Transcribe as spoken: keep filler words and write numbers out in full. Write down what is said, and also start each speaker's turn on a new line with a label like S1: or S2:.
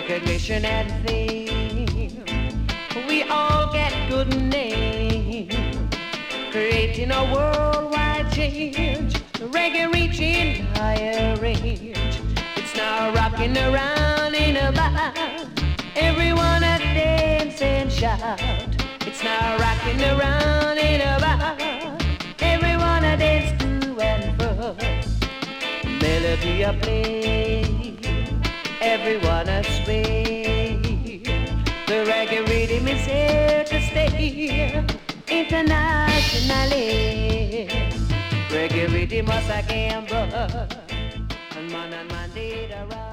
S1: recognition and fame. We all get good names, creating a worldwide change. Reggae reaching higher range. It's now rocking around in a bar. Everyone a dance and shout. It's now rocking around in a bar. Everyone a dance to and fro. Melody a play. Everyone a sway. The reggae rhythm is here to stay. Internationally, reggae rhythm was a gamble. And man and man did a rock.